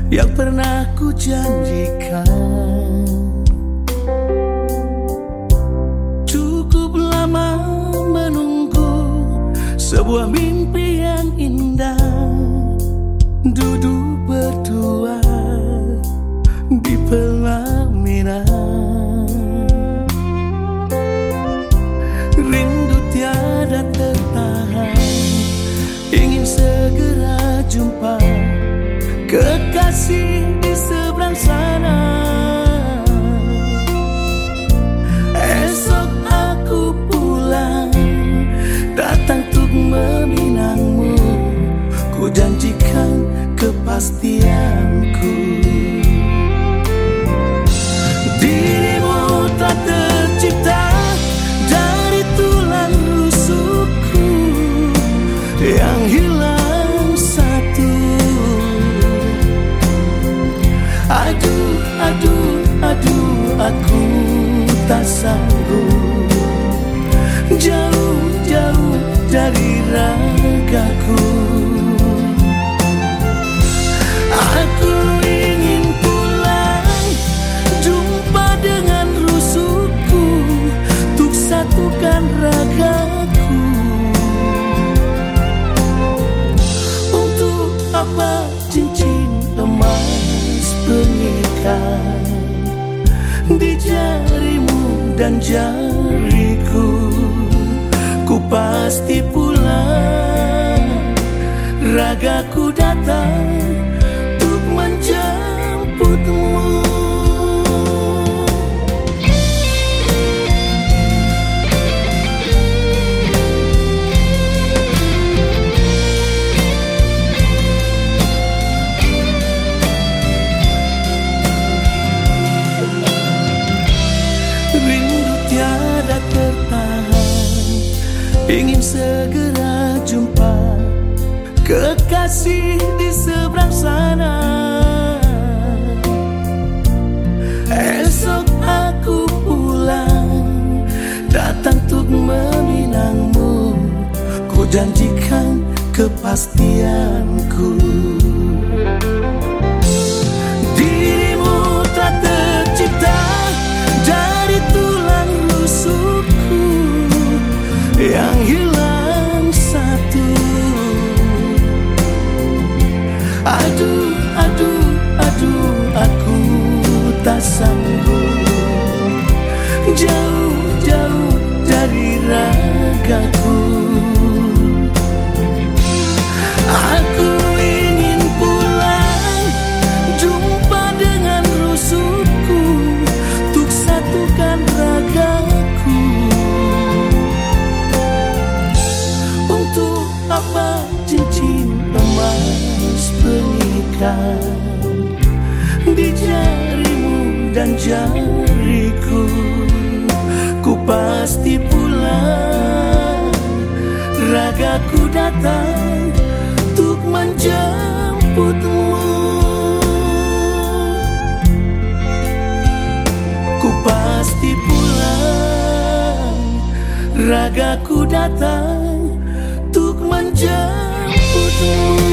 yang pernah ku janjikan. Cukup lama menunggu sebuah mimpi yang indah, duduk berdua di pelaminan. Rindu tiada tertahan, ingin segera jumpa kekasih di seberang sana. Esok aku pulang, datang untuk meminangmu. Ku janjikan kepastianku. Dirimu tak tercipta dari tulang rusukku yang hilang satu. Aduh, aduh, aduh, aku tak sanggup jauh, jauh dari ragaku. Aku ingin pulang, jumpa dengan rusukku, untuk satukan ragaku. Untuk apa cincin emas pengikat di jarimu dan jariku? Ku pasti pulang, ragaku datang untuk menjemputmu. Rindu tiada tertahan, ingin segera jumpa kekasih di seberang sana. Esok aku pulang, datang untuk meminangmu. Ku janjikan kepastianku. Dirimu tak tercipta dari tulang rusukku yang hilang satu. Aduh, aduh, aduh, aku tak sanggup jauh, jauh dari ragaku. Aku ingin pulang, jumpa dengan rusukku, untuk satukan ragaku. Untuk apa cincin emas pengikat di jarimu dan jariku? Ku pasti pulang, ragaku datang untuk menjemputmu. Ku pasti pulang, ragaku datang untuk menjemputmu.